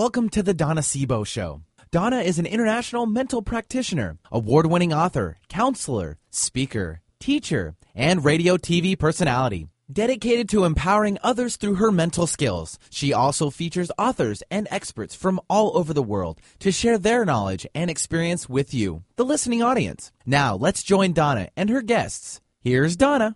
Welcome to the Donna Sebo Show. Donna is an international mental practitioner, award-winning author, counselor, speaker, teacher, and radio TV personality. Dedicated to empowering others through her mental skills, she also features authors and experts from all over the world to share their knowledge and experience with you, the listening audience. Now, let's join Donna and her guests. Here's Donna.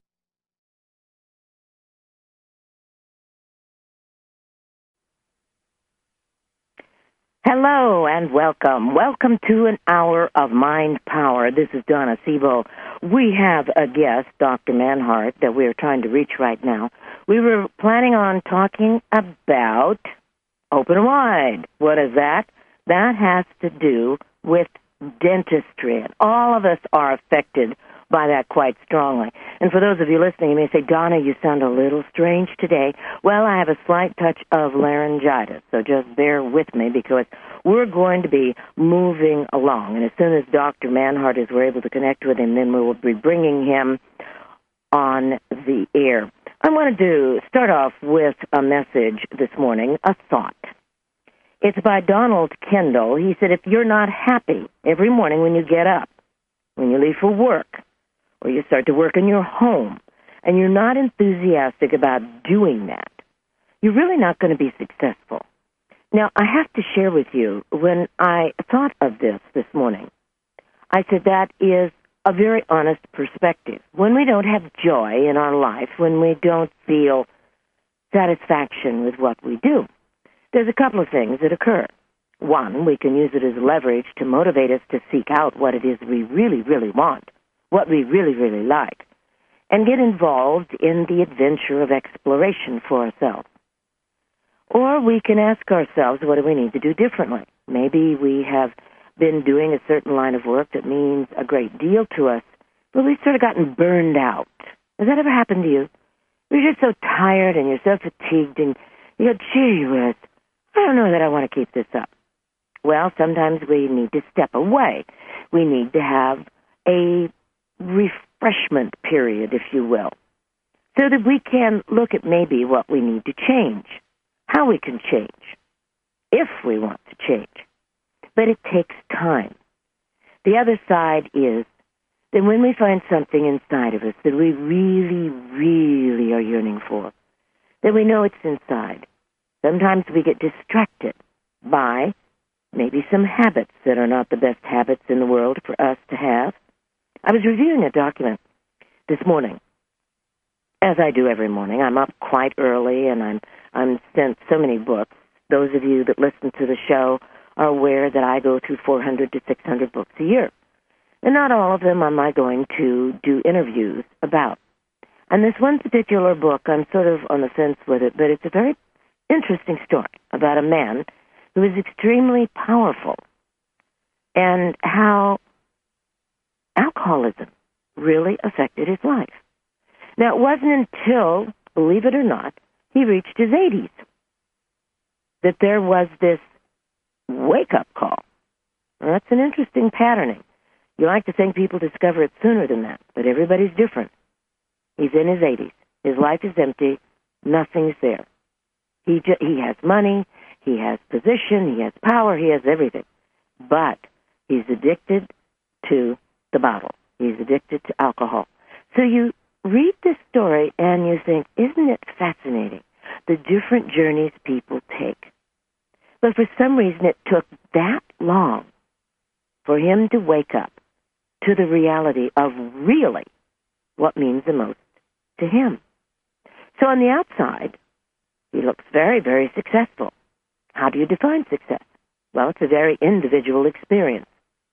Hello and welcome. Welcome to an hour of Mind Power. This is Donna Sebo. We have a guest, Dr. Manhart, that we're trying to reach right now. We were planning on talking about open wide. What is that? That has to do with dentistry. And all of us are affected by that quite strongly. And for those of you listening, you may say, Donna, you sound a little strange today. Well, I have a slight touch of laryngitis, so just bear with me because we're going to be moving along. And as soon as Dr. Manhart is, we're able to connect with him, then we will be bringing him on the air. I wanted to start off with a message this morning, a thought. It's by Donald Kendall. He said, if you're not happy every morning when you get up, when you leave for work, or you start to work in your home, and you're not enthusiastic about doing that, you're really not going to be successful. Now, I have to share with you, when I thought of this morning, I said that is a very honest perspective. When we don't have joy in our life, when we don't feel satisfaction with what we do, there's a couple of things that occur. One, we can use it as leverage to motivate us to seek out what it is we really, really want, what we really, really like, and get involved in the adventure of exploration for ourselves. Or we can ask ourselves, what do we need to do differently? Maybe we have been doing a certain line of work that means a great deal to us, but we've sort of gotten burned out. Has that ever happened to you? You're just so tired and you're so fatigued and you go, gee whiz, I don't know that I want to keep this up. Well, sometimes we need to step away. We need to have a refreshment period, if you will, so that we can look at maybe what we need to change, how we can change, if we want to change. But it takes time. The other side is that when we find something inside of us that we really, really are yearning for, that we know it's inside, sometimes we get distracted by maybe some habits that are not the best habits in the world for us to have. I was reviewing a document this morning, as I do every morning. I'm up quite early, and I'm sent so many books. Those of you that listen to the show are aware that I go through 400 to 600 books a year. And not all of them am I going to do interviews about. And this one particular book, I'm sort of on the fence with it, but it's a very interesting story about a man who is extremely powerful and how alcoholism really affected his life. Now, it wasn't until, believe it or not, he reached his 80s that there was this wake-up call. Now, that's an interesting patterning. You like to think people discover it sooner than that, but everybody's different. He's in his 80s. His life is empty. Nothing's there. He has money. He has position, he has power, he has everything. But he's addicted to the bottle. He's addicted to alcohol. So you read this story and you think, isn't it fascinating, the different journeys people take? But for some reason it took that long for him to wake up to the reality of really what means the most to him. So on the outside, he looks very, very successful. How do you define success? Well, it's a very individual experience.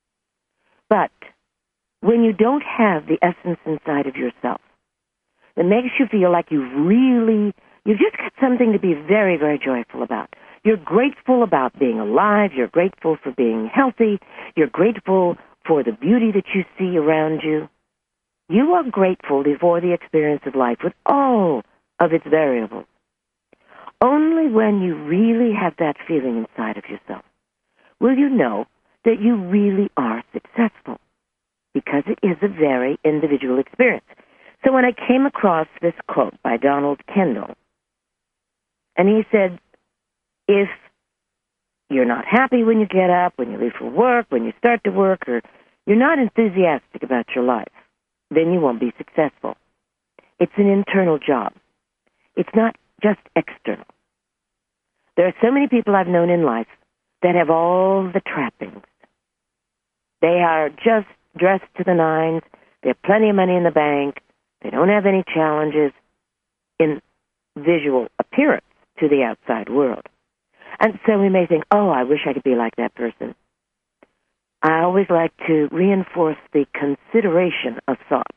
But when you don't have the essence inside of yourself that makes you feel like you've just got something to be very, very joyful about. You're grateful about being alive. You're grateful for being healthy. You're grateful for the beauty that you see around you. You are grateful for the experience of life with all of its variables. Only when you really have that feeling inside of yourself will you know that you really are successful, because it is a very individual experience. So when I came across this quote by Donald Kendall, and he said, if you're not happy when you get up, when you leave for work, when you start to work, or you're not enthusiastic about your life, then you won't be successful. It's an internal job. It's not just external. There are so many people I've known in life that have all the trappings. They are just dressed to the nines. They have plenty of money in the bank. They don't have any challenges in visual appearance to the outside world. And so we may think, oh, I wish I could be like that person. I always like to reinforce the consideration of thought.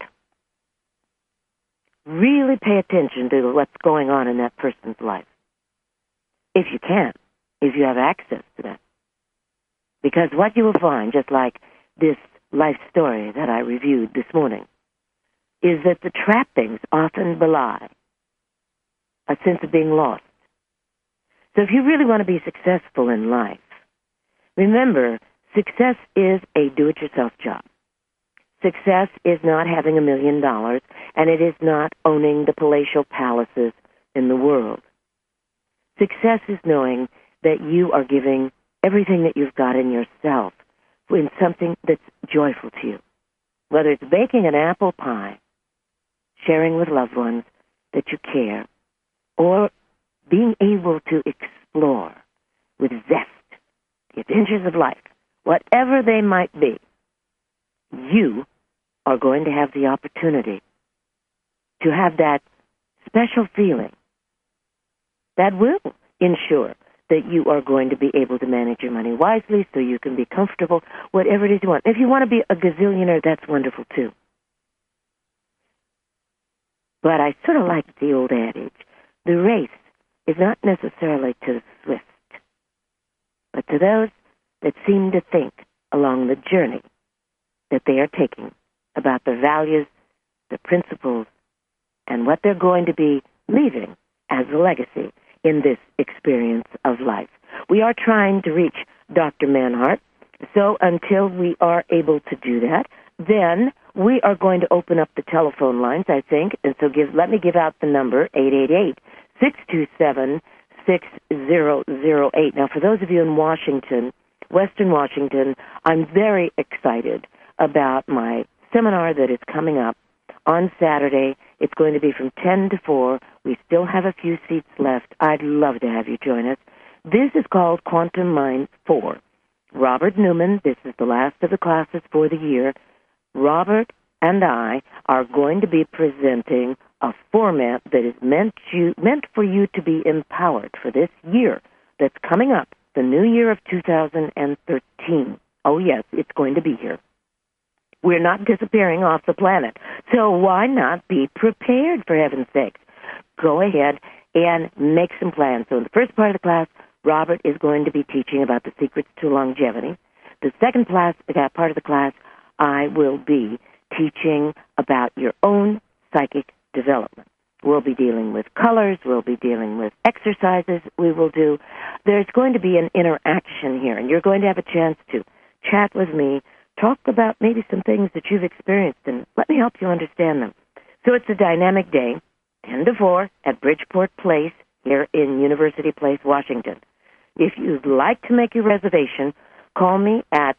Really pay attention to what's going on in that person's life. If you can, if you have access to that. Because what you will find, just like this life story that I reviewed this morning, is that the trappings often belie a sense of being lost. So if you really want to be successful in life, remember, success is a do-it-yourself job. Success is not having $1 million, and it is not owning the palatial palaces in the world. Success is knowing that you are giving everything that you've got in yourself in something that's joyful to you. Whether it's baking an apple pie, sharing with loved ones that you care, or being able to explore with zest the adventures of life, whatever they might be, you are going to have the opportunity to have that special feeling that will ensure that you are going to be able to manage your money wisely so you can be comfortable, whatever it is you want. If you want to be a gazillionaire, that's wonderful too. But I sort of like the old adage, the race is not necessarily to the swift, but to those that seem to think along the journey that they are taking about the values, the principles, and what they're going to be leaving as a legacy in this experience of life. We are trying to reach Dr. Manhart, so until we are able to do that, then we are going to open up the telephone lines, I think, and so let me give out the number, 888-627-6008. Now, for those of you in Washington, Western Washington, I'm very excited about my seminar that is coming up on Saturday. It's going to be from 10 to 4. We still have a few seats left. I'd love to have you join us. This is called Quantum Mind 4. Robert Newman, this is the last of the classes for the year. Robert and I are going to be presenting a format that is meant for you to be empowered for this year that's coming up, the new year of 2013. Oh, yes, it's going to be here. We're not disappearing off the planet. So why not be prepared, for heaven's sakes? Go ahead and make some plans. So in the first part of the class, Robert is going to be teaching about the secrets to longevity. The second part of the class, I will be teaching about your own psychic development. We'll be dealing with colors. We'll be dealing with exercises we will do. There's going to be an interaction here, and you're going to have a chance to chat with me, talk about maybe some things that you've experienced, and let me help you understand them. So it's a dynamic day, 10 to 4 at Bridgeport Place here in University Place, Washington. If you'd like to make your reservation, call me at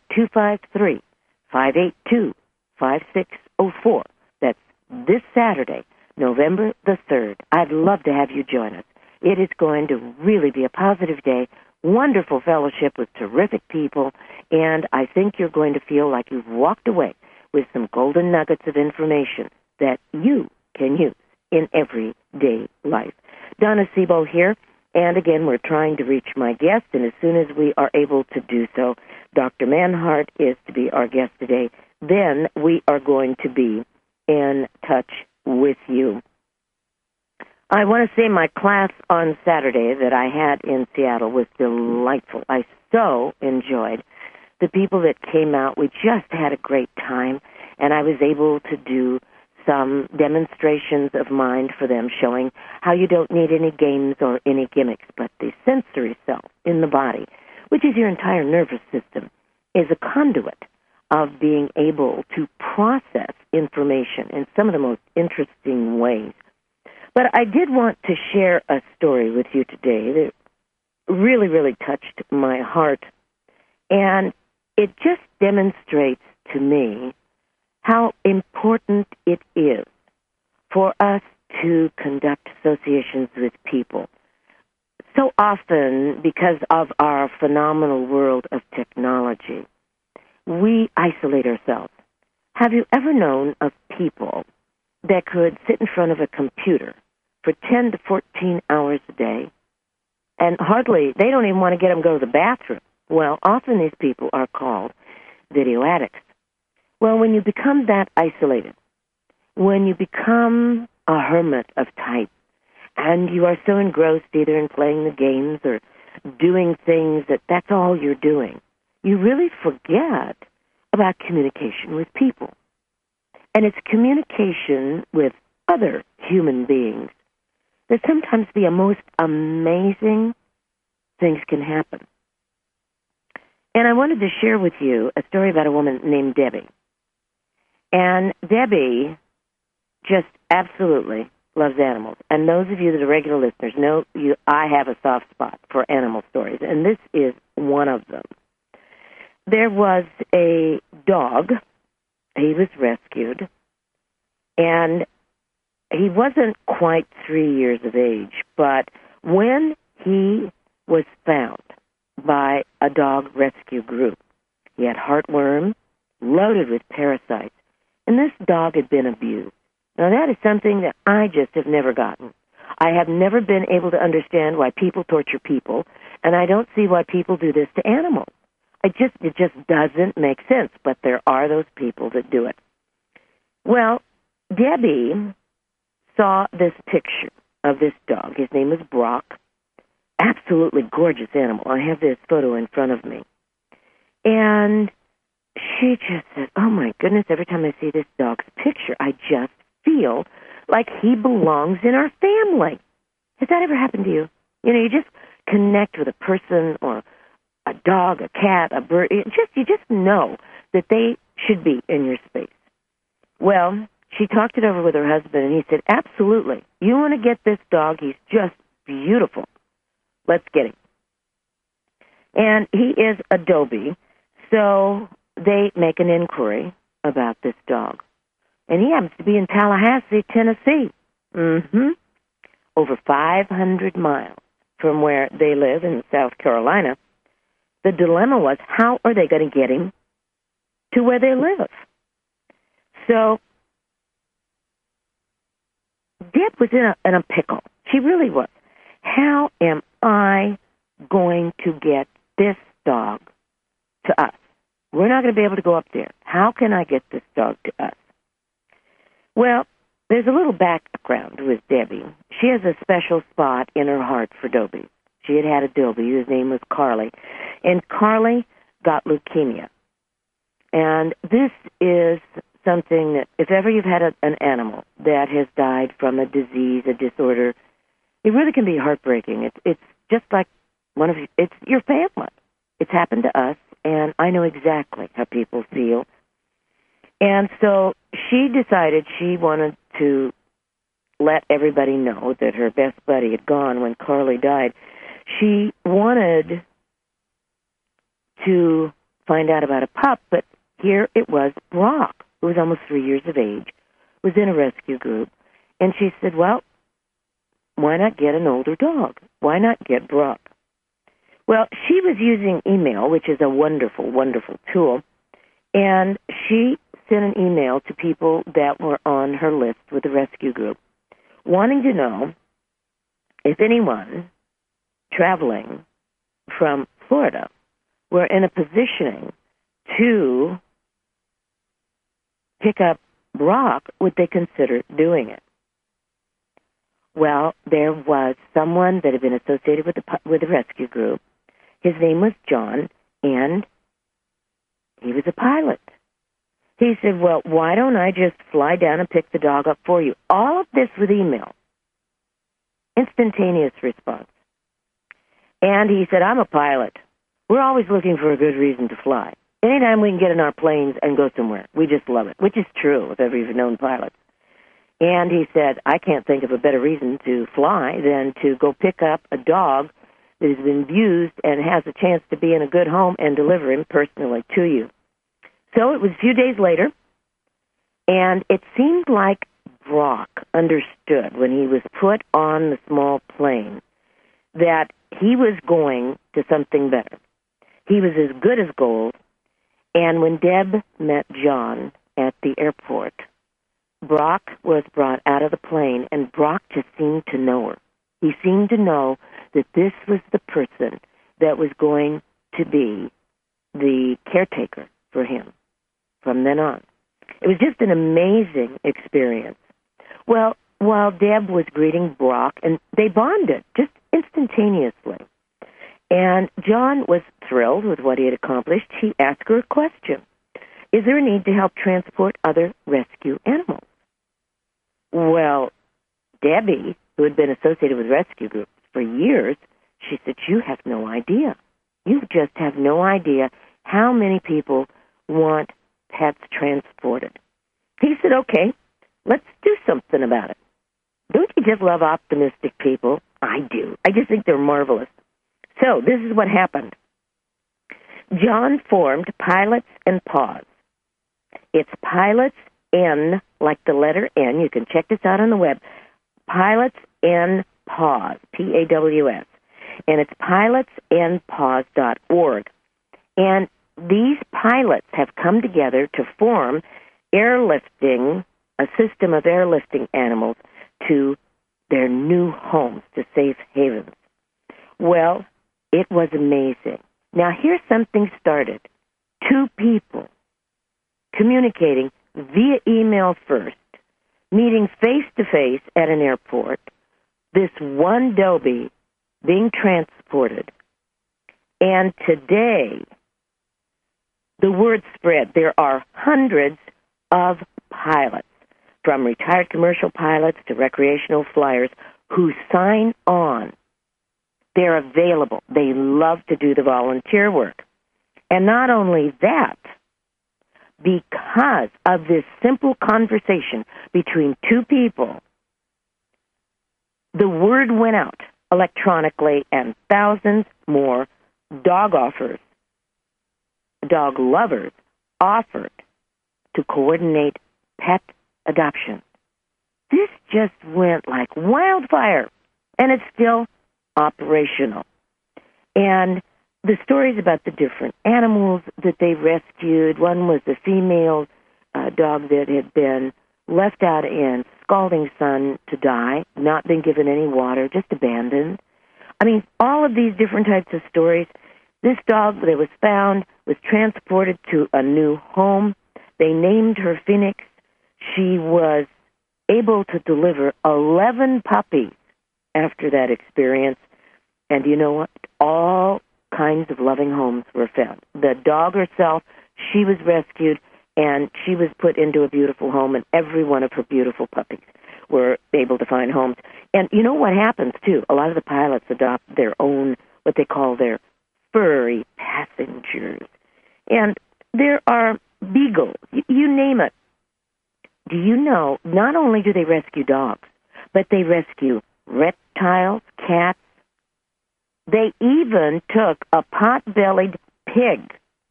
253-582-5604. That's this Saturday, November the 3rd. I'd love to have you join us. It is going to really be a positive day, wonderful fellowship with terrific people, and I think you're going to feel like you've walked away with some golden nuggets of information that you can use in everyday life. Donna Sebo here, and again, we're trying to reach my guest, and as soon as we are able to do so, Dr. Manhart is to be our guest today. Then we are going to be in touch with you. I want to say my class on Saturday that I had in Seattle was delightful. I so enjoyed the people that came out. We just had a great time, and I was able to do some demonstrations of mind for them, showing how you don't need any games or any gimmicks, but the sensory self in the body, which is your entire nervous system, is a conduit of being able to process information in some of the most interesting ways. But I did want to share a story with you today that really, really touched my heart. And it just demonstrates to me how important it is for us to conduct associations with people. So often, because of our phenomenal world of technology, we isolate ourselves. Have you ever known of people that could sit in front of a computer for 10 to 14 hours a day, and they don't even want to get them to go to the bathroom? Well, often these people are called video addicts. Well, when you become that isolated, when you become a hermit of type, and you are so engrossed either in playing the games or doing things that's all you're doing, you really forget about communication with people. And it's communication with other human beings that sometimes the most amazing things can happen. And I wanted to share with you a story about a woman named Debbie. And Debbie just absolutely loves animals. And those of you that are regular listeners know I have a soft spot for animal stories, and this is one of them. There was a dog. He was rescued, and he wasn't quite 3 years of age, but when he was found by a dog rescue group, he had heartworm, loaded with parasites, and this dog had been abused. Now, that is something that I just have never gotten. I have never been able to understand why people torture people, and I don't see why people do this to animals. It just doesn't make sense, but there are those people that do it. Well, Debbie saw this picture of this dog. His name is Brock. Absolutely gorgeous animal. I have this photo in front of me. And she just said, oh, my goodness, every time I see this dog's picture, I just feel like he belongs in our family. Has that ever happened to you? You know, you just connect with a person or a dog, a cat, a bird. You just know that they should be in your space. Well, she talked it over with her husband, and he said, absolutely. You want to get this dog? He's just beautiful. Let's get him. And he is Adobe, so they make an inquiry about this dog. And he happens to be in Tallahassee, Tennessee. Over 500 miles from where they live in South Carolina. The dilemma was, how are they going to get him to where they live? So Deb was in a pickle. She really was. How am I going to get this dog to us? We're not going to be able to go up there. How can I get this dog to us? Well, there's a little background with Debbie. She has a special spot in her heart for Dobie. She had a Dobie. His name was Carly. And Carly got leukemia. And this is something that, if ever you've had an animal that has died from a disease, a disorder, it really can be heartbreaking. It's just like it's your family. It's happened to us, and I know exactly how people feel. And so she decided she wanted to let everybody know that her best buddy had gone when Carly died. She wanted to find out about a pup, but here it was Brock, who was almost 3 years of age, was in a rescue group. And she said, well, why not get an older dog? Why not get Brock? Well, she was using email, which is a wonderful, wonderful tool, and she sent an email to people that were on her list with the rescue group, wanting to know if anyone traveling from Florida were in a positioning to pick up Brock, would they consider doing it? Well, there was someone that had been associated with the rescue group. His name was John, and he was a pilot. He said, well, why don't I just fly down and pick the dog up for you? All of this with email. Instantaneous response. And he said, I'm a pilot. We're always looking for a good reason to fly. Anytime we can get in our planes and go somewhere, we just love it, which is true if ever you've known pilots. And he said, I can't think of a better reason to fly than to go pick up a dog that has been abused and has a chance to be in a good home and deliver him personally to you. So it was a few days later, and it seemed like Brock understood when he was put on the small plane that he was going to something better. He was as good as gold, and when Deb met John at the airport, Brock was brought out of the plane, and Brock just seemed to know her. He seemed to know that this was the person that was going to be the caretaker for him from then on. It was just an amazing experience. Well, while Deb was greeting Brock, and they bonded just instantaneously, and John was thrilled with what he had accomplished, he asked her a question. Is there a need to help transport other rescue animals? Well, Debbie, who had been associated with rescue groups for years, she said, you have no idea. You just have no idea how many people want pets transported. He said, okay, let's do something about it. Don't you just love optimistic people? I do. I just think they're marvelous. So this is what happened. John formed Pilots and Paws. It's Pilots N, like the letter N. You can check this out on the web. Pilots N Paws, P-A-W-S. And it's pilotsandpaws.org. And these pilots have come together to form airlifting, a system of airlifting animals to their new homes, to safe havens. Well, it was amazing. Now, here's something started. Two people communicating via email first, meeting face-to-face at an airport, this one Dobie being transported. And today, the word spread. There are hundreds of pilots, from retired commercial pilots to recreational flyers, who sign on. They're available. They love to do the volunteer work. And not only that, because of this simple conversation between two people, the word went out electronically, and thousands more dog lovers offered to coordinate pet adoption. This just went like wildfire, and it's still operational. And the stories about the different animals that they rescued, one was a female dog that had been left out in scalding sun to die, not been given any water, just abandoned. I mean, all of these different types of stories. This dog that was found was transported to a new home. They named her Phoenix. She was able to deliver 11 puppies after that experience. And you know what? All kinds of loving homes were found. The dog herself, she was rescued, and she was put into a beautiful home, and every one of her beautiful puppies were able to find homes. And you know what happens, too? A lot of the pilots adopt their own, what they call their furry passengers. And there are beagles, you name it. Do you know, not only do they rescue dogs, but they rescue reptiles, cats. They even took a pot-bellied pig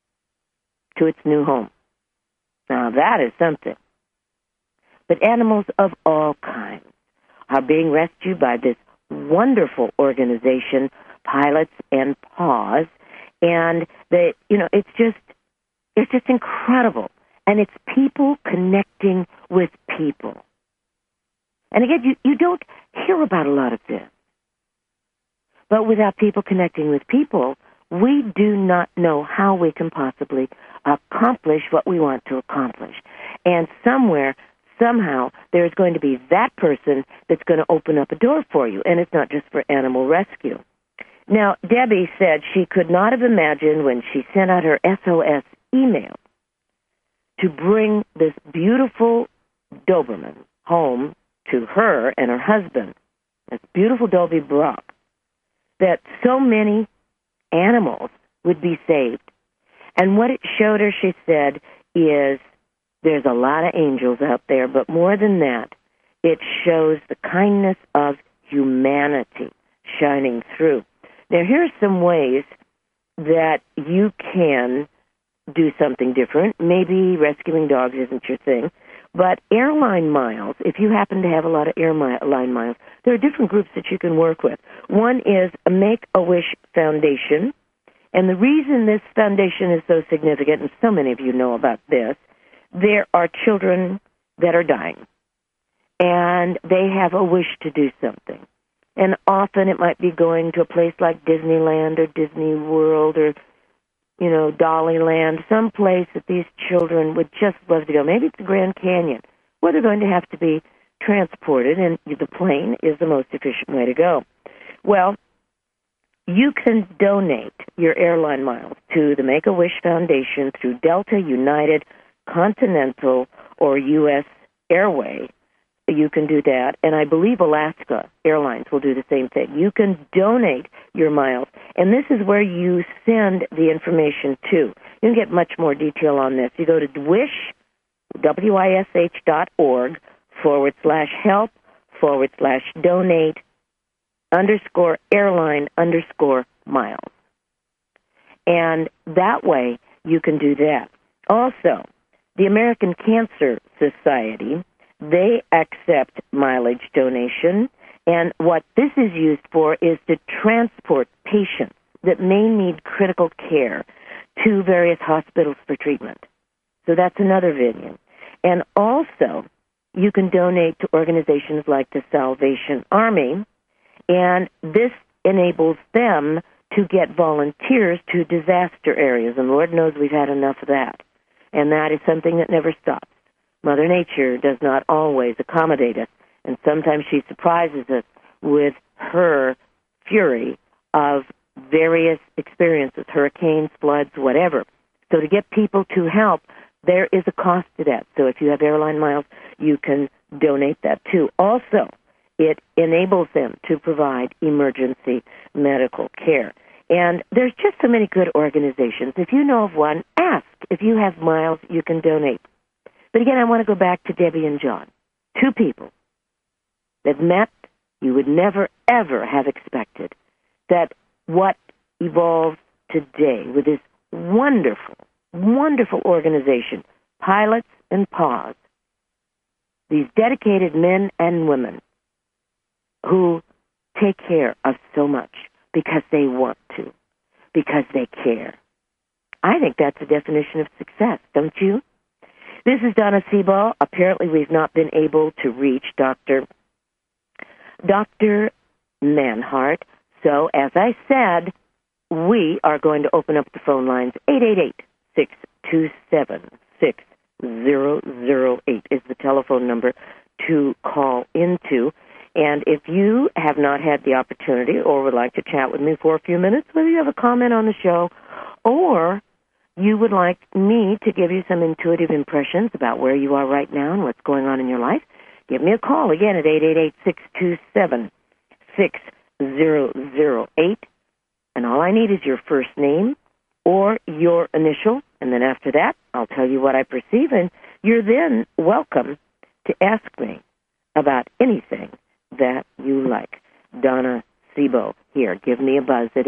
to its new home. Now, that is something. But animals of all kinds are being rescued by this wonderful organization, Pilots and Paws, and it's just incredible. And it's people connecting with people. And again, you don't hear about a lot of this. But without people connecting with people, we do not know how we can possibly accomplish what we want to accomplish. And somewhere, somehow, there's going to be that person that's going to open up a door for you. And it's not just for animal rescue. Now, Debbie said she could not have imagined when she sent out her SOS email to bring this beautiful Doberman home to her and her husband, this beautiful Dobie Brock, that so many animals would be saved. And what it showed her, she said, is there's a lot of angels out there, but more than that, it shows the kindness of humanity shining through. Now, here's some ways that you can do something different. Maybe rescuing dogs isn't your thing, but airline miles, if you happen to have a lot of airline miles, there are different groups that you can work with. One is a Make-A-Wish Foundation, and the reason this foundation is so significant, and so many of you know about this, there are children that are dying, and they have a wish to do something. And often it might be going to a place like Disneyland or Disney World or, Dollyland, some place that these children would just love to go. Maybe it's the Grand Canyon, where they're going to have to be transported, and the plane is the most efficient way to go. Well, you can donate your airline miles to the Make-A-Wish Foundation through Delta, United, Continental, or U.S. Airway. You can do that, and I believe Alaska Airlines will do the same thing. You can donate your miles, and this is where you send the information to. You can get much more detail on this. You go to wish.help/donate_airline_miles. And that way you can do that. Also, the American Cancer Society, they accept mileage donation, and what this is used for is to transport patients that may need critical care to various hospitals for treatment. So that's another venue. And also, you can donate to organizations like the Salvation Army, and this enables them to get volunteers to disaster areas, and Lord knows we've had enough of that. And that is something that never stops. Mother Nature does not always accommodate us, and sometimes she surprises us with her fury of various experiences, hurricanes, floods, whatever. So to get people to help, there is a cost to that. So if you have airline miles, you can donate that too. Also, it enables them to provide emergency medical care. And there's just so many good organizations. If you know of one, ask. If you have miles, you can donate. But again, I want to go back to Debbie and John, two people that met you would never, ever have expected, that what evolved today with this wonderful, wonderful organization, Pilots and Paws, these dedicated men and women who take care of so much because they want to, because they care. I think that's the definition of success, don't you? This is Donna Seabaugh. Apparently we've not been able to reach Dr. Manhart. So, as I said, we are going to open up the phone lines. 888-627-6008 is the telephone number to call into. And if you have not had the opportunity or would like to chat with me for a few minutes, whether you have a comment on the show or you would like me to give you some intuitive impressions about where you are right now and what's going on in your life, give me a call again at 888-627-6008. And all I need is your first name or your initial, and then after that, I'll tell you what I perceive, and you're then welcome to ask me about anything that you like. Donna Seabaugh here. Give me a buzz at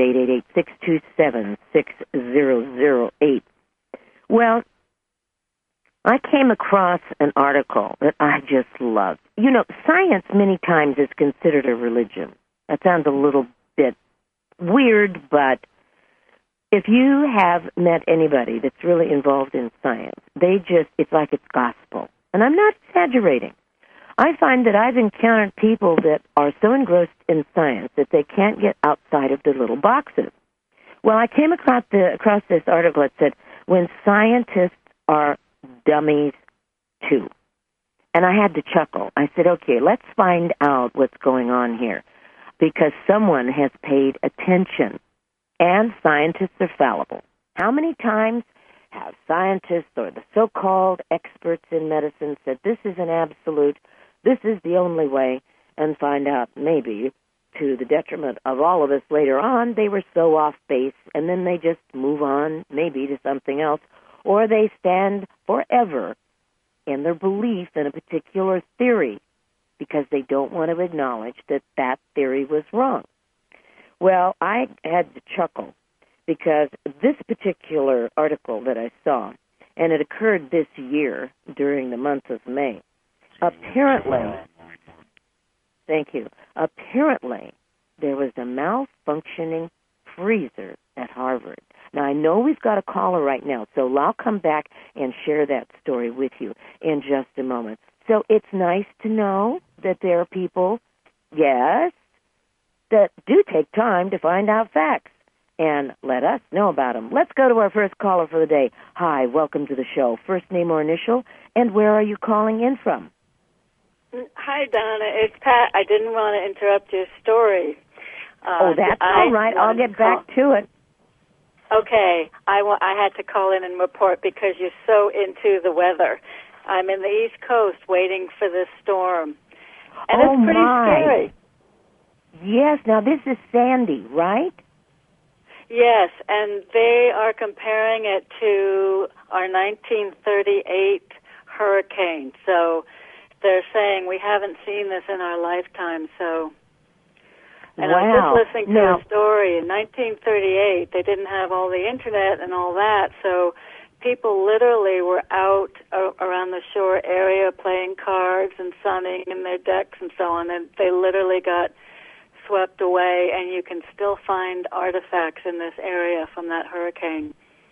888-627-6008. Well, I came across an article that I just loved. You know, science many times is considered a religion. That sounds a little bit weird, but if you have met anybody that's really involved in science, it's like it's gospel. And I'm not exaggerating. I find that I've encountered people that are so engrossed in science that they can't get outside of their little boxes. Well, I came across this article that said, when scientists are dummies too. And I had to chuckle. I said, okay, let's find out what's going on here, because someone has paid attention, and scientists are fallible. How many times have scientists or the so-called experts in medicine said this is an absolute, this is the only way, and find out maybe to the detriment of all of us later on, they were so off base, and then they just move on maybe to something else, or they stand forever in their belief in a particular theory because they don't want to acknowledge that that theory was wrong. Well, I had to chuckle because this particular article that I saw, and it occurred this year during the month of May, apparently, thank you, apparently there was a malfunctioning freezer at Harvard. Now, I know we've got a caller right now, so I'll come back and share that story with you in just a moment. So it's nice to know that there are people, yes, that do take time to find out facts and let us know about them. Let's go to our first caller for the day. Hi, welcome to the show. First name or initial, and where are you calling in from? Hi, Donna. It's Pat. I didn't want to interrupt your story. That's all right. I'll get back to it. Okay. I had to call in and report because you're so into the weather. I'm in the East Coast waiting for this storm. And it's pretty scary. Yes. Now, this is Sandy, right? Yes, and they are comparing it to our 1938 hurricane. So they're saying we haven't seen this in our lifetime, so... And wow. I was just listening to a story. In 1938, they didn't have all the Internet and all that, so people literally were out around the shore area playing cards and sunning in their decks and so on, and they literally got swept away, and you can still find artifacts in this area from that hurricane.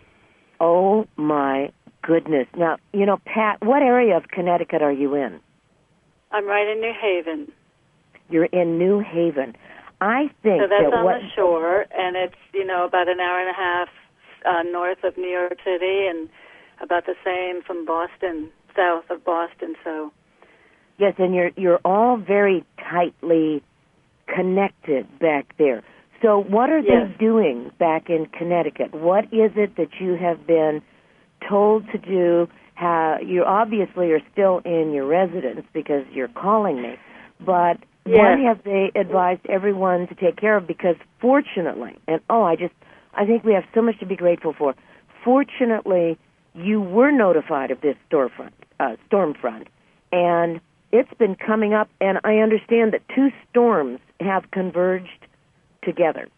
Oh, my goodness. Now, Pat, what area of Connecticut are you in? I'm right in New Haven. You're in New Haven. I think so that's on the shore, and it's, about an hour and a half north of New York City and about the same from Boston, south of Boston, so... Yes, and you're all very tightly connected back there. So what are they doing back in Connecticut? What is it that you have been told to do? You obviously are still in your residence because you're calling me, but what have they advised everyone to take care of? Because fortunately, and I think we have so much to be grateful for. Fortunately, you were notified of this storm front, and it's been coming up, and I understand that 2 storms have converged together.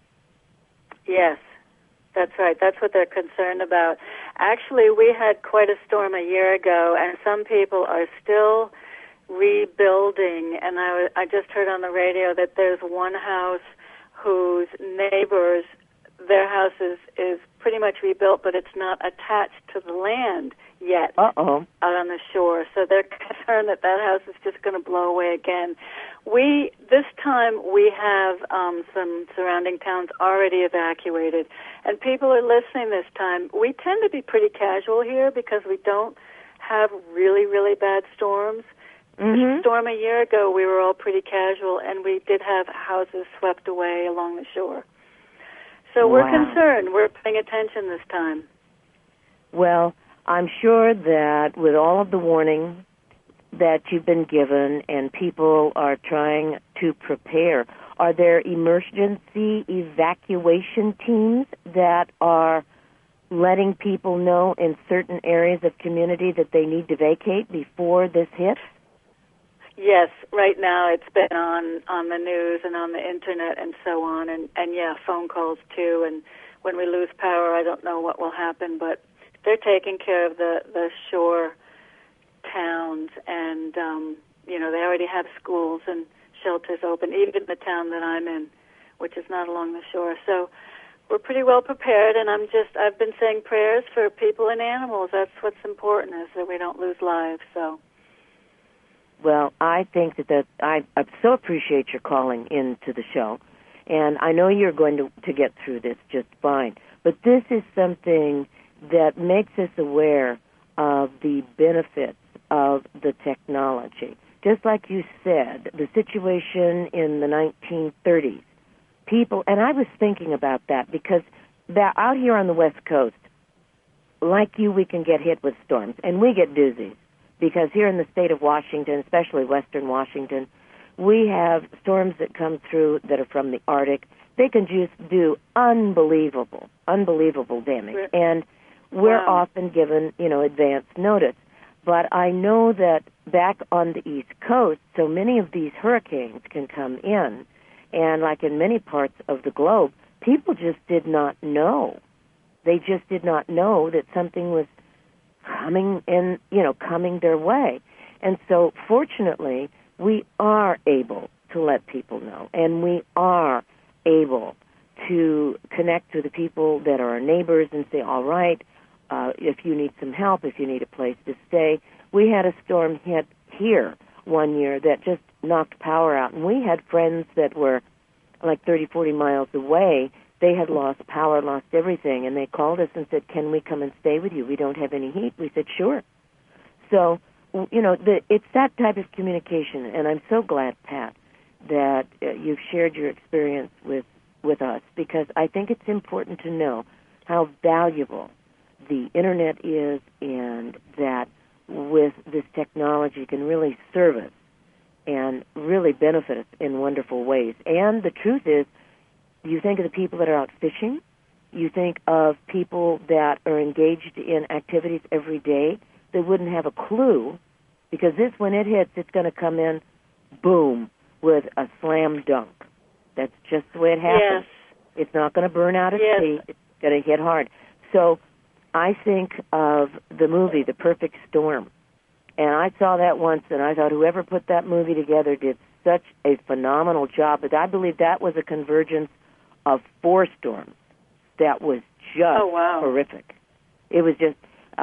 Yes, that's right. That's what they're concerned about. Actually, we had quite a storm a year ago, and some people are still rebuilding. And I just heard on the radio that there's one house whose neighbors, their house is pretty much rebuilt, but it's not attached to the land yet out on the shore. So they're concerned that house is just going to blow away again. This time we have some surrounding towns already evacuated, and people are listening this time. We tend to be pretty casual here because we don't have really, really bad storms. The storm a year ago, we were all pretty casual, and we did have houses swept away along the shore. So we're concerned. We're paying attention this time. Well, I'm sure that with all of the warning that you've been given and people are trying to prepare, are there emergency evacuation teams that are letting people know in certain areas of community that they need to vacate before this hits? Yes, right now it's been on the news and on the Internet and so on, and phone calls too. And when we lose power, I don't know what will happen, but they're taking care of the shore towns, and they already have schools and shelters open, even the town that I'm in, which is not along the shore. So we're pretty well prepared, and I've been saying prayers for people and animals. That's what's important, is that we don't lose lives. So. Well, I think that I so appreciate your calling into the show, and I know you're going to get through this just fine. But this is something that makes us aware of the benefits of the technology. Just like you said, the situation in the 1930s, people, and I was thinking about that because out here on the West Coast, like you, we can get hit with storms, and we get doozies. Because here in the state of Washington, especially western Washington, we have storms that come through that are from the Arctic. They can just do unbelievable damage. And we're often given, advance notice. But I know that back on the East Coast, so many of these hurricanes can come in, And like in many parts of the globe, people just did not know. They just did not know that something was coming their way. And so, fortunately, we are able to let people know, and we are able to connect to the people that are our neighbors and say, all right, if you need some help, if you need a place to stay. We had a storm hit here one year that just knocked power out, and we had friends that were like 30, 40 miles away. They had lost power, lost everything, and they called us and said, can we come and stay with you? We don't have any heat. We said, sure. So, it's that type of communication, and I'm so glad, Pat, that you've shared your experience with us, because I think it's important to know how valuable the Internet is, and that with this technology can really serve us and really benefit us in wonderful ways. And the truth is, you think of the people that are out fishing, you think of people that are engaged in activities every day, they wouldn't have a clue, because this, when it hits, it's going to come in, boom, with a slam dunk. That's just the way it happens. Yes. It's not going to burn out at sea. It's going to hit hard. So I think of the movie, The Perfect Storm. And I saw that once, and I thought whoever put that movie together did such a phenomenal job. But I believe that was a convergence of 4 storms that was just horrific. It was just,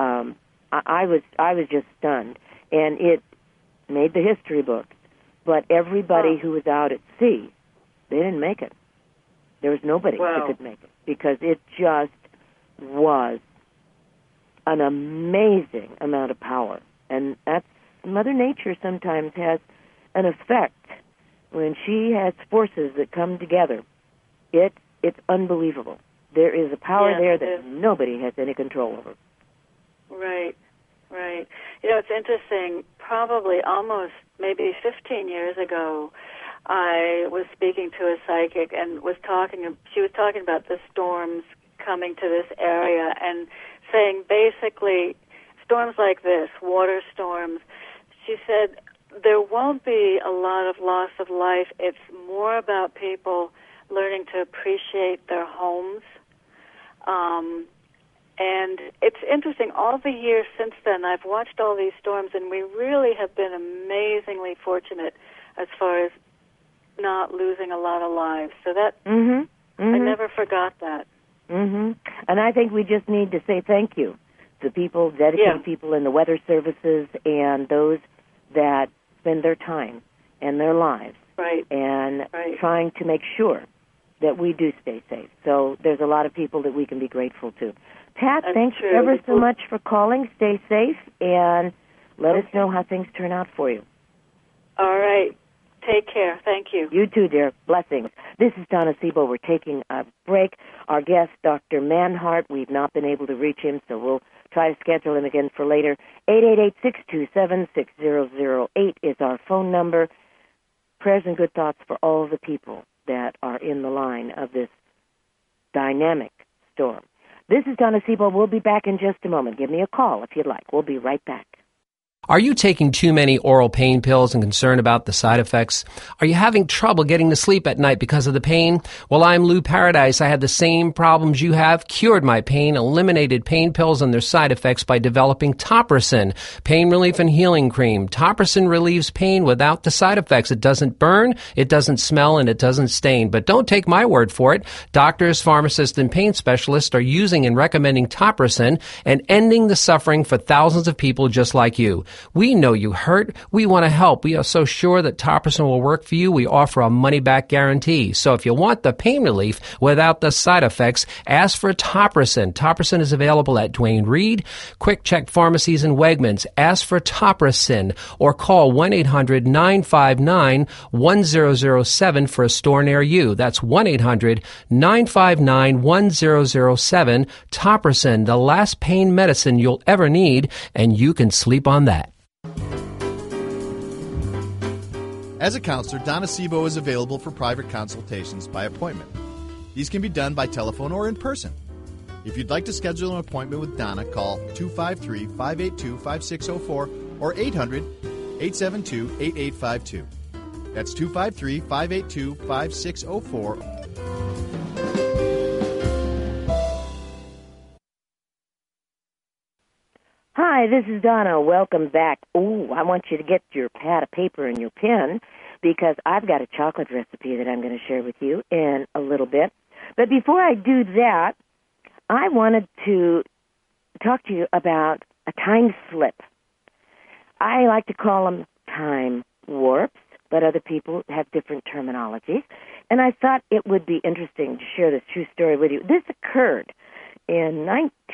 I was just stunned. And it made the history books. But everybody who was out at sea, they didn't make it. There was nobody that could make it, because it just was an amazing amount of power. And that's, Mother Nature sometimes has an effect when she has forces that come together. It's unbelievable. There is a power there that nobody has any control over. Right. It's interesting. Probably almost maybe 15 years ago, I was speaking to a psychic and she was talking about the storms coming to this area and saying basically storms like this, water storms, she said there won't be a lot of loss of life. It's more about people learning to appreciate their homes. And it's interesting, all the years since then, I've watched all these storms, and we really have been amazingly fortunate as far as not losing a lot of lives. So that, I never forgot that. And I think we just need to say thank you to people, dedicated people in the weather services, and those that spend their time and their lives and trying to make sure that we do stay safe. So there's a lot of people that we can be grateful to. Pat, thanks ever so much for calling. Stay safe, and let us know how things turn out for you. All right. Take care. Thank you. You too, dear. Blessings. This is Donna Sebo. We're taking a break. Our guest, Dr. Manhart, we've not been able to reach him, so we'll try to schedule him again for later. 888-627-6008 is our phone number. Prayers and good thoughts for all the people that are in the line of this dynamic storm. This is Donna Sebo. We'll be back in just a moment. Give me a call if you'd like. We'll be right back. Are you taking too many oral pain pills and concerned about the side effects? Are you having trouble getting to sleep at night because of the pain? Well, I'm Lou Paradise. I had the same problems you have, cured my pain, eliminated pain pills and their side effects by developing Topricin, pain relief and healing cream. Topricin relieves pain without the side effects. It doesn't burn, it doesn't smell, and it doesn't stain. But don't take my word for it. Doctors, pharmacists, and pain specialists are using and recommending Topricin and ending the suffering for thousands of people just like you. We know you hurt. We want to help. We are so sure that Topricin will work for you. We offer a money-back guarantee. So if you want the pain relief without the side effects, ask for Topricin. Topricin is available at Duane Reade, Quick Check Pharmacies, and Wegmans. Ask for Topricin or call 1-800-959-1007 for a store near you. That's 1-800-959-1007. Topricin, the last pain medicine you'll ever need, and you can sleep on that. As a counselor, Donna Sebo is available for private consultations by appointment. These can be done by telephone or in person. If you'd like to schedule an appointment with Donna, call 253-582-5604 or 800-872-8852. That's 253-582-5604. Hi, this is Donna. Welcome back. Oh, I want you to get your pad of paper and your pen because I've got a chocolate recipe that I'm going to share with you in a little bit. But before I do that, I wanted to talk to you about a time slip. I like to call them time warps, but other people have different terminologies. And I thought it would be interesting to share this true story with you. This occurred in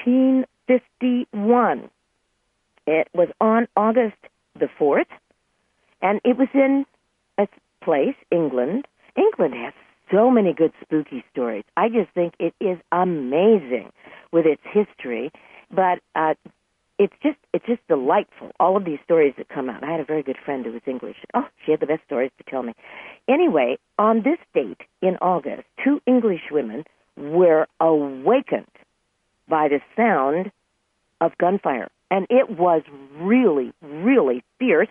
1951. It was on August the 4th, and it was in a place, England. England has so many good spooky stories. I just think it is amazing with its history, but it's just delightful, all of these stories that come out. I had a very good friend who was English. Oh, she had the best stories to tell me. Anyway, on this date in August, 2 English women were awakened by the sound of gunfire. And it was really, really fierce,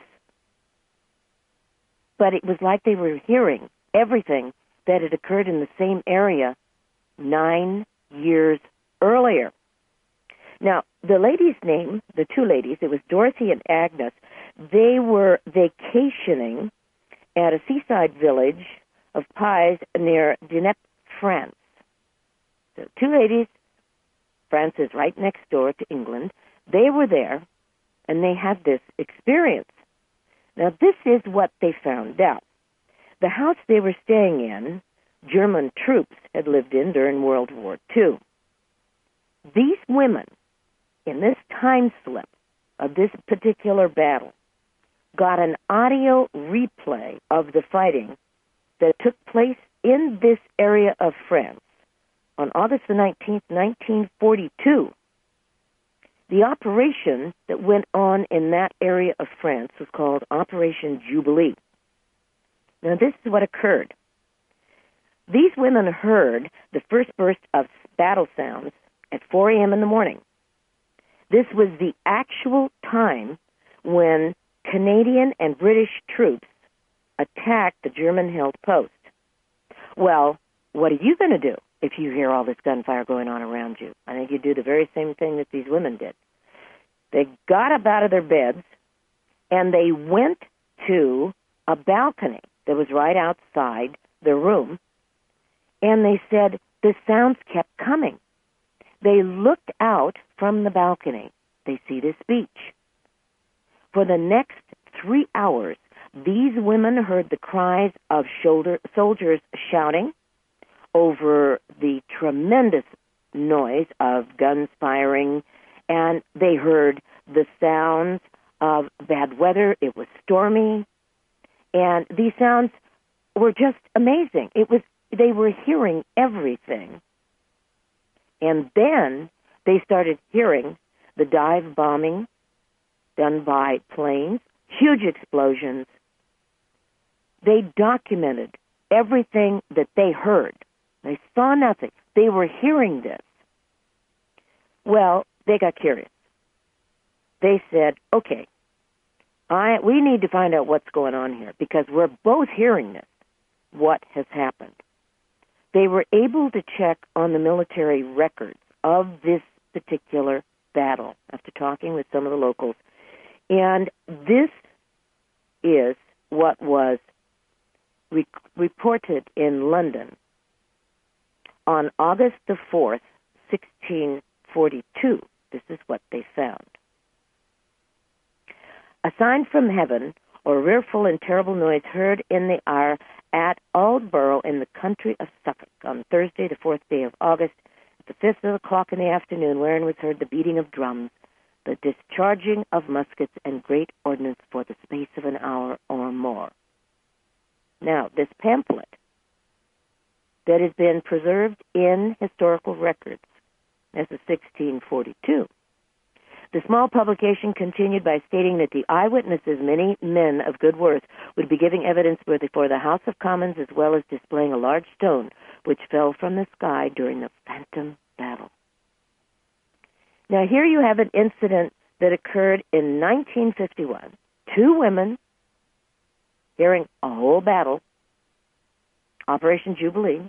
but it was like they were hearing everything that had occurred in the same area 9 years earlier. Now, the ladies' name, the 2 ladies, it was Dorothy and Agnes, they were vacationing at a seaside village of Pies near Dieppe, France. So 2 ladies, France is right next door to England. They were there, and they had this experience. Now, this is what they found out. The house they were staying in, German troops had lived in during World War II. These women, in this time slip of this particular battle, got an audio replay of the fighting that took place in this area of France on August the 19th, 1942. The operation that went on in that area of France was called Operation Jubilee. Now, this is what occurred. These women heard the first burst of battle sounds at 4 a.m. in the morning. This was the actual time when Canadian and British troops attacked the German-held post. Well, what are you going to do if you hear all this gunfire going on around you? I think you do the very same thing that these women did. They got up out of their beds, and they went to a balcony that was right outside their room, and they said the sounds kept coming. They looked out from the balcony. They see this beach. For the next 3 hours, these women heard the cries of soldiers shouting over the tremendous noise of guns firing, and they heard the sounds of bad weather. It was stormy, and these sounds were just amazing. They were hearing everything. And then they started hearing the dive bombing done by planes, huge explosions. They documented everything that they heard. They saw nothing. They were hearing this. Well, they got curious. They said, okay, we need to find out what's going on here because we're both hearing this. What has happened? They were able to check on the military records of this particular battle after talking with some of the locals. And this is what was reported in London on August the 4th, 1642. This is what they found. A sign from heaven, or a fearful and terrible noise heard in the air at Aldborough in the country of Suffolk on Thursday, the 4th day of August, at the 5th o'clock in the afternoon, wherein was heard the beating of drums, the discharging of muskets, and great ordnance for the space of an hour or more. Now, this pamphlet that has been preserved in historical records, this is 1642. The small publication continued by stating that the eyewitnesses, many men of good worth, would be giving evidence before the House of Commons, as well as displaying a large stone which fell from the sky during the phantom battle. Now, here you have an incident that occurred in 1951. Two women hearing a whole battle, Operation Jubilee,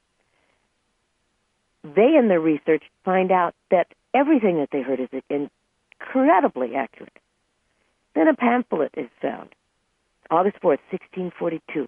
they in their research find out that everything that they heard is incredibly accurate. Then a pamphlet is found, August 4th, 1642,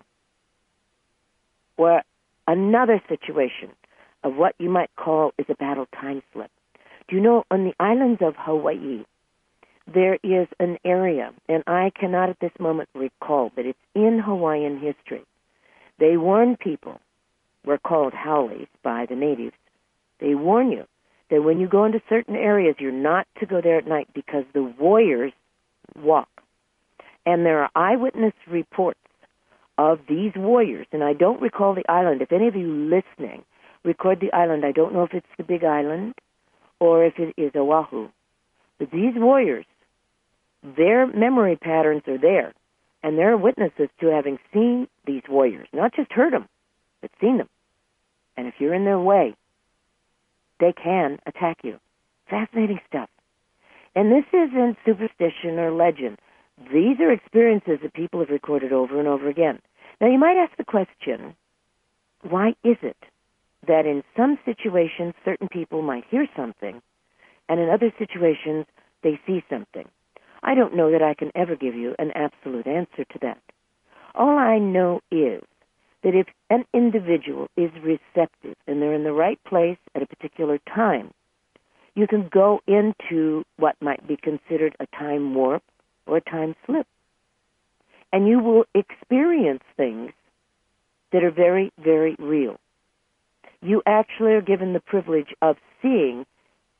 where another situation of what you might call is a battle time slip. Do you know, on the islands of Hawaii, there is an area, and I cannot at this moment recall, but it's in Hawaiian history. They warn people, we're called haoles by the natives, they warn you that when you go into certain areas, you're not to go there at night because the warriors walk. And there are eyewitness reports of these warriors, and I don't recall the island. If any of you listening record the island, I don't know if it's the Big Island or if it is Oahu. But these warriors, their memory patterns are there, and they're witnesses to having seen these warriors, not just heard them, but seen them. And if you're in their way, they can attack you. Fascinating stuff. And this isn't superstition or legend. These are experiences that people have recorded over and over again. Now, you might ask the question, why is it that in some situations certain people might hear something, and in other situations they see something? I don't know that I can ever give you an absolute answer to that. All I know is that if an individual is receptive and they're in the right place at a particular time, you can go into what might be considered a time warp or a time slip. And you will experience things that are very, very real. You actually are given the privilege of seeing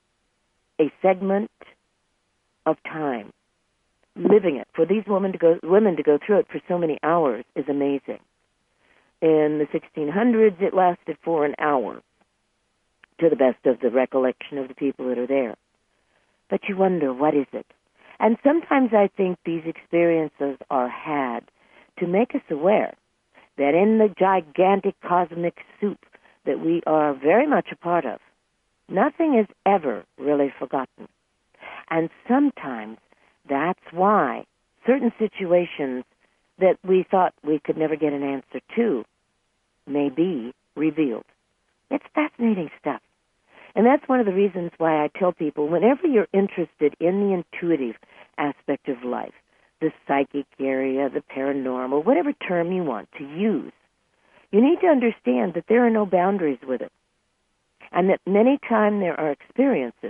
a segment of time, living it. For these women to go through it for so many hours is amazing. In the 1600s, it lasted for an hour, to the best of the recollection of the people that are there. But you wonder, what is it? And sometimes I think these experiences are had to make us aware that in the gigantic cosmic soup that we are very much a part of, nothing is ever really forgotten. And sometimes that's why certain situations that we thought we could never get an answer to may be revealed. It's fascinating stuff. And that's one of the reasons why I tell people, whenever you're interested in the intuitive aspect of life, the psychic area, the paranormal, whatever term you want to use, you need to understand that there are no boundaries with it. And that many times there are experiences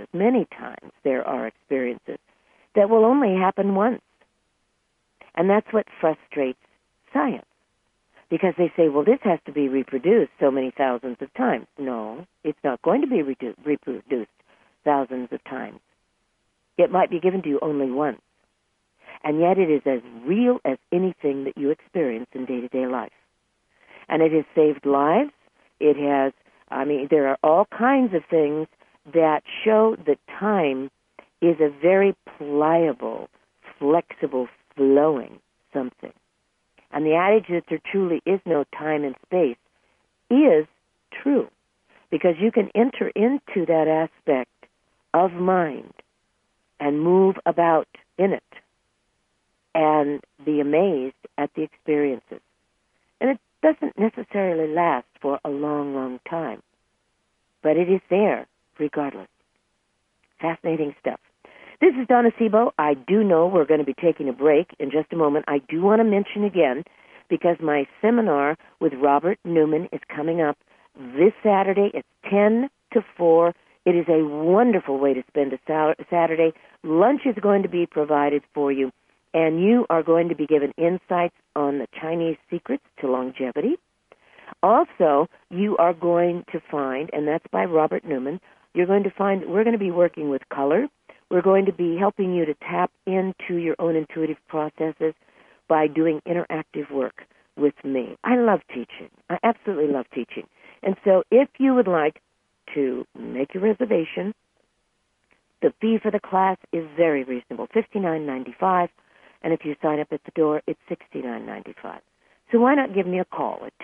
that will only happen once. And that's what frustrates science. Because they say, well, this has to be reproduced so many thousands of times. No, it's not going to be reproduced thousands of times. It might be given to you only once. And yet it is as real as anything that you experience in day-to-day life. And it has saved lives. It has, there are all kinds of things that show that time is a very pliable, flexible, flowing something. And the adage that there truly is no time and space is true, because you can enter into that aspect of mind and move about in it and be amazed at the experiences. And it doesn't necessarily last for a long, long time, but it is there regardless. Fascinating stuff. This is Donna Sebo. I do know we're going to be taking a break in just a moment. I do want to mention again, because my seminar with Robert Newman is coming up this Saturday. It's 10 to 4. It is a wonderful way to spend a Saturday. Lunch is going to be provided for you, and you are going to be given insights on the Chinese secrets to longevity. Also, you are going to find, and that's by Robert Newman, you're going to find we're going to be working with color. We're going to be helping you to tap into your own intuitive processes by doing interactive work with me. I love teaching. I absolutely love teaching. And so if you would like to make a reservation, the fee for the class is very reasonable, $59.95, and if you sign up at the door, it's $69.95. So why not give me a call at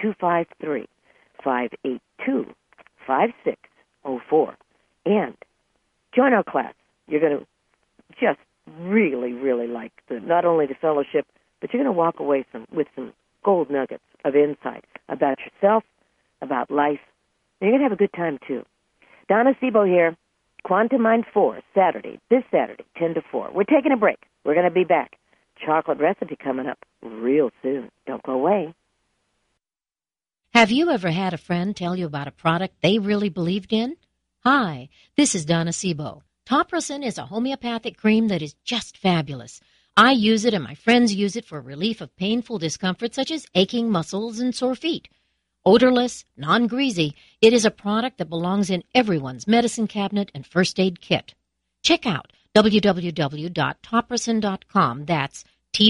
253-582-5604 and join our class. You're going to just really, really like not only the fellowship, but you're going to walk away with some gold nuggets of insight about yourself, about life. And you're going to have a good time, too. Donna Sebo here, Quantum Mind 4, this Saturday, 10 to 4. We're taking a break. We're going to be back. Chocolate recipe coming up real soon. Don't go away. Have you ever had a friend tell you about a product they really believed in? Hi, this is Donna Sebo. Topricin is a homeopathic cream that is just fabulous. I use it and my friends use it for relief of painful discomfort such as aching muscles and sore feet. Odorless, non-greasy, it is a product that belongs in everyone's medicine cabinet and first aid kit. Check out www.topricin.com, that's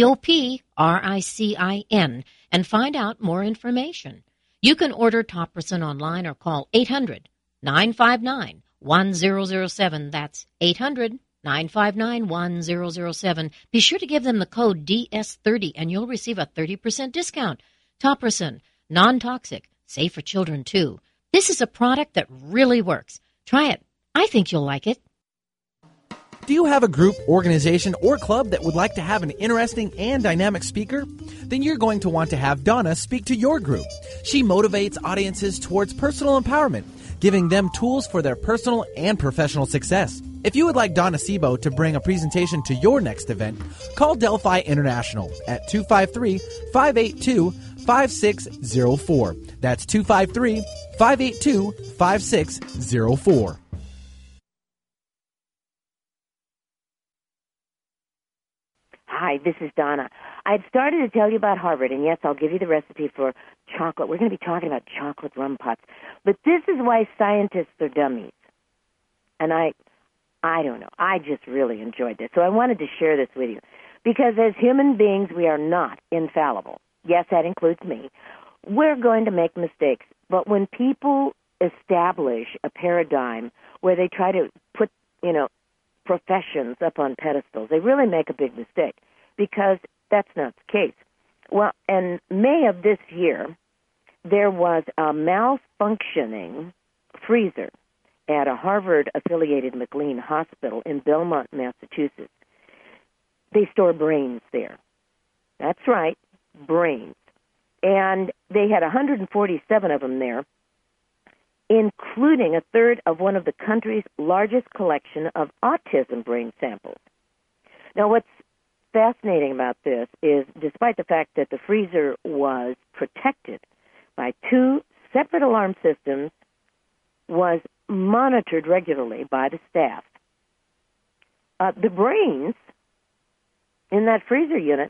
TOPRICIN, and find out more information. You can order Topricin online or call 800-959-1007, that's 800-959-1007. Be sure to give them the code DS30 and you'll receive a 30% discount. Topricin, non-toxic, safe for children too. This is a product that really works. Try it. I think you'll like it. Do you have a group, organization, or club that would like to have an interesting and dynamic speaker? Then you're going to want to have Donna speak to your group. She motivates audiences towards personal empowerment, giving them tools for their personal and professional success. If you would like Donna Sebo to bring a presentation to your next event, call Delphi International at 253-582-5604. That's 253-582-5604. Hi, this is Donna. I had started to tell you about Harvard, and yes, I'll give you the recipe for chocolate. We're going to be talking about chocolate rum pots. But this is why scientists are dummies. And I don't know. I just really enjoyed this. So I wanted to share this with you. Because as human beings, we are not infallible. Yes, that includes me. We're going to make mistakes. But when people establish a paradigm where they try to put, professions up on pedestals, they really make a big mistake because that's not the case. Well, in May of this year, there was a malfunctioning freezer at a Harvard-affiliated McLean Hospital in Belmont, Massachusetts. They store brains there. That's right, brains. And they had 147 of them there, including a third of one of the country's largest collection of autism brain samples. Now, what's fascinating about this is, despite the fact that the freezer was protected by two separate alarm systems, was monitored regularly by the staff, the brains in that freezer unit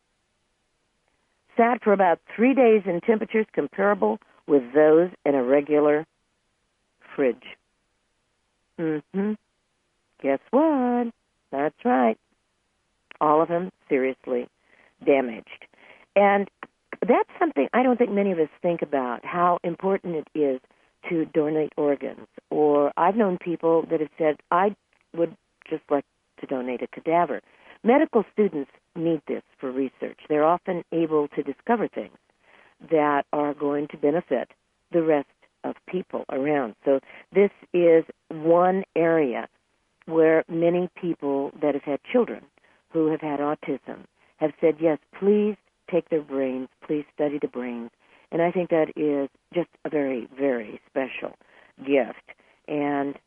sat for about 3 days in temperatures comparable with those in a regular fridge. Guess what? That's right. All of them seriously damaged. And that's something I don't think many of us think about, how important it is to donate organs. Or I've known people that have said, I would just like to donate a cadaver. Medical students need this for research. They're often able to discover things that are going to benefit the rest of people around. So this is one area where many people that have had children who have had autism have said, yes, please take their brains, please study the brains. And I think that is just a very, very special gift. And,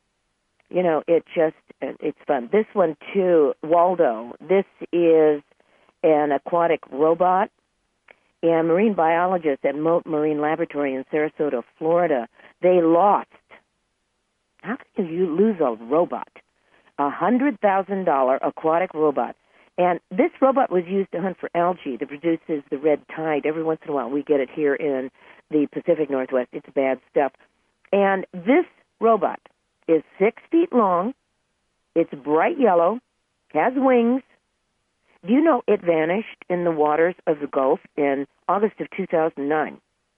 it's fun. This one, too, Waldo, this is an aquatic robot. And marine biologists at Mote Marine Laboratory in Sarasota, Florida, they lost. How can you lose a robot? $100,000 aquatic robot. And this robot was used to hunt for algae that produces the red tide. Every once in a while we get it here in the Pacific Northwest. It's bad stuff. And this robot is 6 feet long. It's bright yellow, has wings. Do you know it vanished in the waters of the Gulf in August of 2009?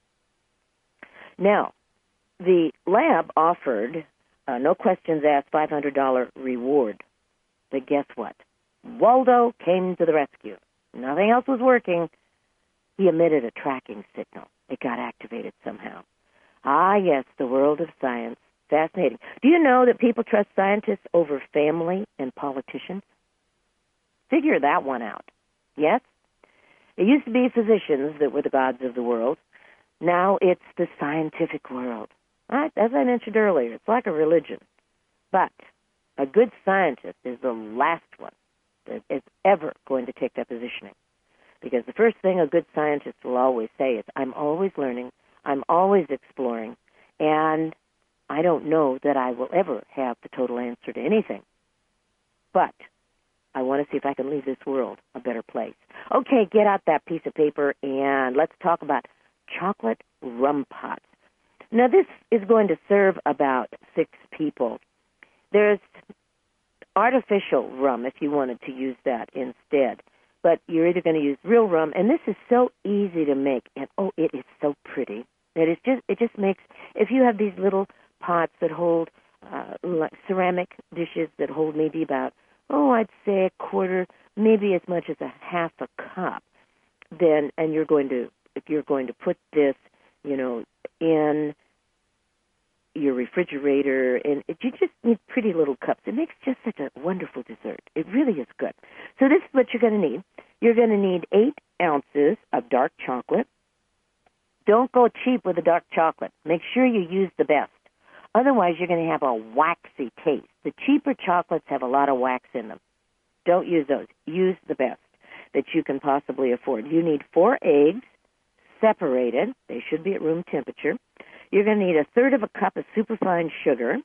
Now, the lab offered, no questions asked, $500 reward. But guess what? Waldo came to the rescue. Nothing else was working. He emitted a tracking signal. It got activated somehow. Ah, yes, the world of science. Fascinating. Do you know that people trust scientists over family and politicians? Figure that one out. Yes? It used to be physicians that were the gods of the world. Now it's the scientific world. Right? As I mentioned earlier, it's like a religion. But a good scientist is the last one that is ever going to take that positioning. Because the first thing a good scientist will always say is, I'm always learning, I'm always exploring, and I don't know that I will ever have the total answer to anything. But I want to see if I can leave this world a better place. Okay, get out that piece of paper and let's talk about chocolate rum pots. Now, this is going to serve about 6 people. There's artificial rum if you wanted to use that instead. But you're either going to use real rum, and this is so easy to make, and it is so pretty. It just makes, if you have these little pots that hold, like ceramic dishes that hold maybe about, I'd say a quarter, maybe as much as a half a cup, then, and if you're going to put this, in your refrigerator, and you just need pretty little cups. It makes just such a wonderful dessert. It really is good. So this is what you're going to need. You're going to need 8 ounces of dark chocolate. Don't go cheap with the dark chocolate. Make sure you use the best. Otherwise, you're going to have a waxy taste. The cheaper chocolates have a lot of wax in them. Don't use those. Use the best that you can possibly afford. You need 4 eggs, separated. They should be at room temperature. You're going to need 1/3 of a cup of superfine sugar,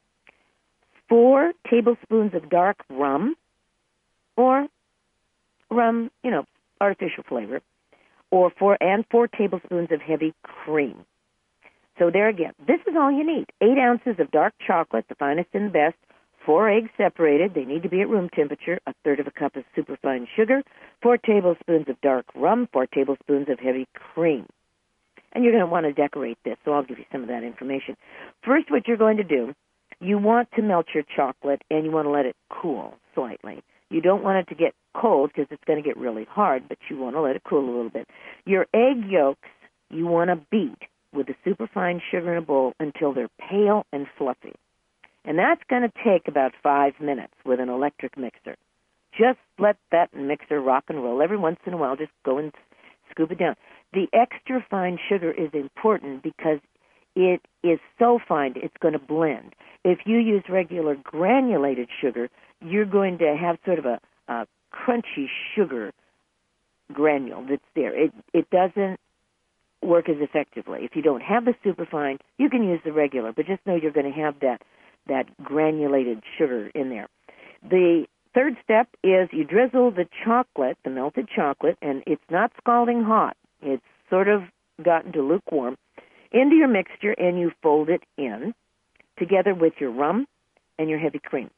4 tablespoons of dark rum, or rum, artificial flavor, or 4 tablespoons of heavy cream. So there again, this is all you need. 8 ounces of dark chocolate, the finest and the best, 4 eggs separated. They need to be at room temperature, 1/3 of a cup of superfine sugar, 4 tablespoons of dark rum, 4 tablespoons of heavy cream. And you're going to want to decorate this, so I'll give you some of that information. First, what you're going to do, you want to melt your chocolate, and you want to let it cool slightly. You don't want it to get cold because it's going to get really hard, but you want to let it cool a little bit. Your egg yolks, you want to beat with the superfine sugar in a bowl until they're pale and fluffy. And that's going to take about 5 minutes with an electric mixer. Just let that mixer rock and roll. Every once in a while, just go and scoop it down. The extra fine sugar is important because it is so fine, it's going to blend. If you use regular granulated sugar, you're going to have sort of a crunchy sugar granule that's there. It doesn't work as effectively. If you don't have the superfine, you can use the regular, but just know you're going to have that granulated sugar in there. The third step is you drizzle the chocolate, the melted chocolate, and it's not scalding hot. It's sort of gotten to lukewarm, into your mixture, and you fold it in together with your rum and your heavy cream.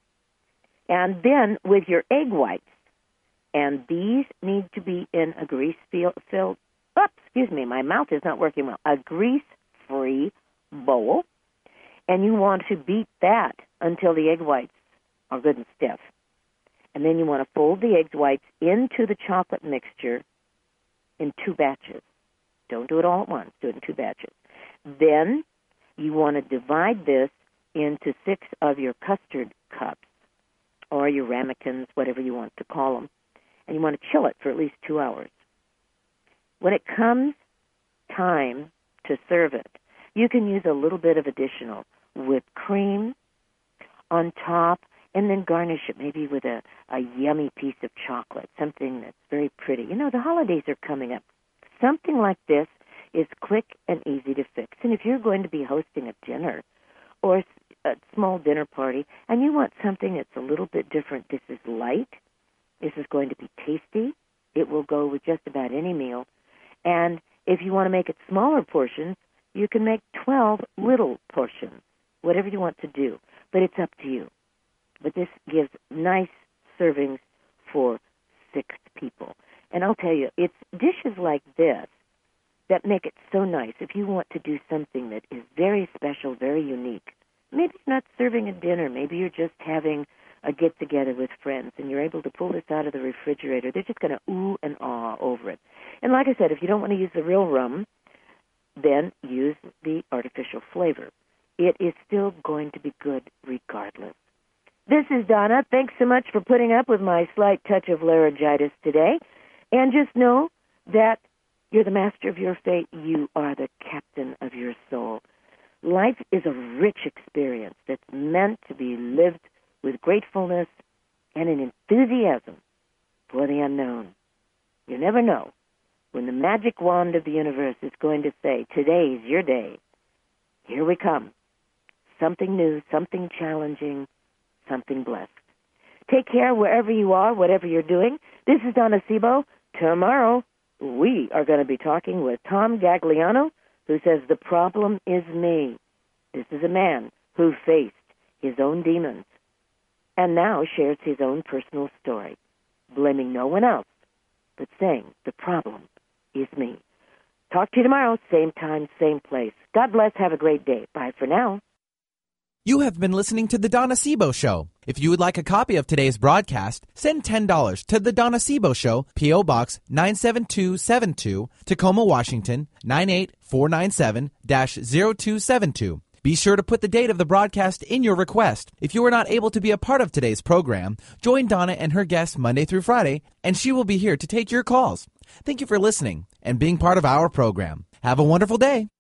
And then with your egg whites, and these need to be in a grease-filled, my mouth is not working well, a grease-free bowl, and you want to beat that until the egg whites are good and stiff. And then you want to fold the egg whites into the chocolate mixture in 2 batches. Don't do it all at once. Do it in 2 batches. Then you want to divide this into 6 of your custard cups or your ramekins, whatever you want to call them. And you want to chill it for at least 2 hours. When it comes time to serve it, you can use a little bit of additional whipped cream on top, and then garnish it maybe with a yummy piece of chocolate, something that's very pretty. The holidays are coming up. Something like this is quick and easy to fix. And if you're going to be hosting a dinner or a small dinner party and you want something that's a little bit different, this is light, this is going to be tasty, it will go with just about any meal. And if you want to make it smaller portions, you can make 12 little portions, whatever you want to do. But it's up to you. But this gives nice servings for 6 people. And I'll tell you, it's dishes like this that make it so nice. If you want to do something that is very special, very unique, maybe you're not serving a dinner, maybe you're just having a get-together with friends, and you're able to pull this out of the refrigerator, they're just going to ooh and ah over it. And like I said, if you don't want to use the real rum, then use the artificial flavor. It is still going to be good regardless. This is Donna. Thanks so much for putting up with my slight touch of laryngitis today. And just know that you're the master of your fate. You are the captain of your soul. Life is a rich experience that's meant to be lived with gratefulness and an enthusiasm for the unknown. You never know when the magic wand of the universe is going to say, today's your day. Here we come. Something new, something challenging, something blessed. Take care wherever you are, whatever you're doing. This is Donna Sebo. Tomorrow, we are going to be talking with Tom Gagliano, who says, the problem is me. This is a man who faced his own demons and now shares his own personal story, blaming no one else, but saying, the problem is me. Talk to you tomorrow, same time, same place. God bless. Have a great day. Bye for now. You have been listening to The Donna Sebo Show. If you would like a copy of today's broadcast, send $10 to The Donna Sebo Show, P.O. Box 97272, Tacoma, Washington, 98497-0272. Be sure to put the date of the broadcast in your request. If you were not able to be a part of today's program, join Donna and her guests Monday through Friday, and she will be here to take your calls. Thank you for listening and being part of our program. Have a wonderful day.